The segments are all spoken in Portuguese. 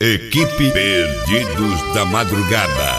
Equipe Perdidos da Madrugada.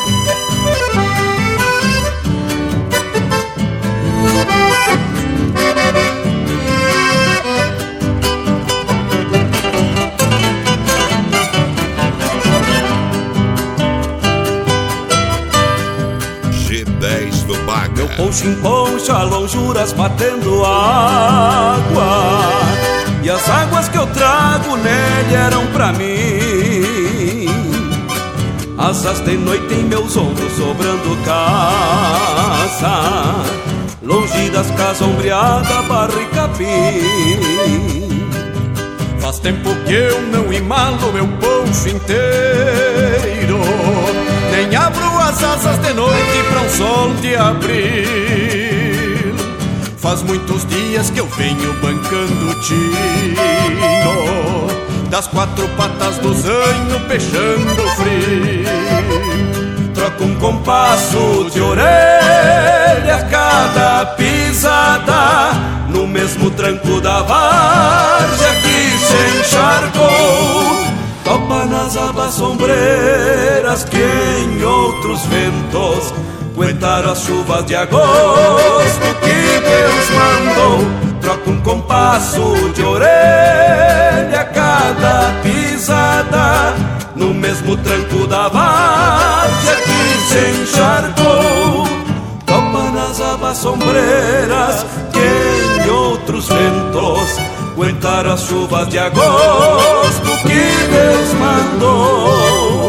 G10 do Baga. Meu poncho em poncha, lonjuras batendo água, e as águas que eu trago nele eram pra mim. Asas de noite em meus ombros, sobrando caça, longe das casas ombreadas, barro e capim. Faz tempo que eu não emalo meu poncho inteiro, nem abro as asas de noite pra um sol de abril. Faz muitos dias que eu venho bancando o tino das quatro patas do zanho, peixando frio. Troco um compasso de orelha a cada pisada, no mesmo tranco da várzea que se encharcou. Topa nas abas sombreiras que em outros ventos aguentaram as chuvas de agosto que Deus mandou. Troca um compasso de orelha a cada pisada, no mesmo tranco da várzea que se encharcou. Topa nas abas sombreiras que em outros ventos aguentaram as chuvas de agosto que Deus mandou.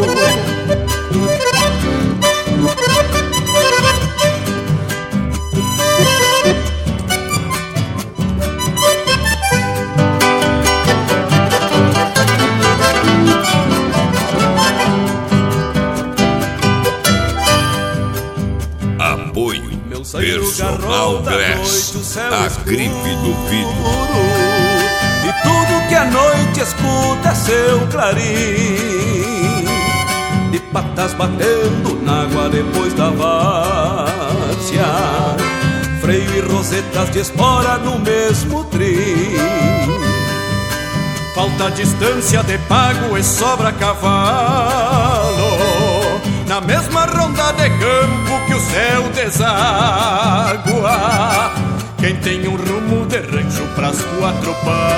Apoio Personal Glass, a grife do vidro. E tudo que a noite escuta é seu clarim, de patas batendo na água depois da várzea, freio e rosetas de espora no mesmo trim. Falta distância de pago e sobra cavalo, na mesma ronda de campo que o céu deságua. Quem tem um rumo de rancho pras quatro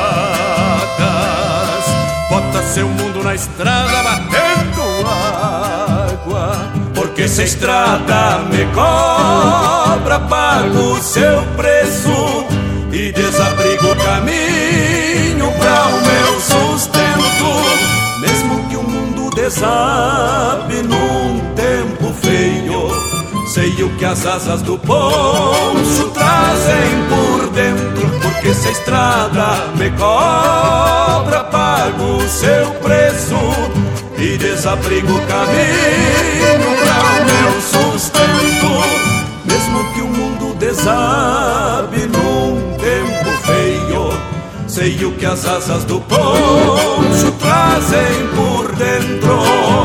patas, bota seu mundo na estrada batendo água. Porque se a estrada me cobra, pago seu preço e desabrigo o caminho pra o meu sustento. Mesmo que o mundo desabe num tempo feio, sei o que as asas do poncho trazem por dentro. Porque se a estrada me cobra, pago o seu preço e desabrigo o caminho para o meu sustento. Mesmo que o mundo desabe num tempo feio, sei o que as asas do poncho trazem por dentro.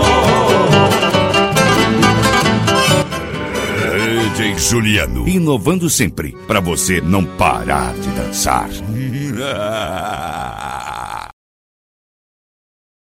DJ Juliano, inovando sempre, pra você não parar de dançar.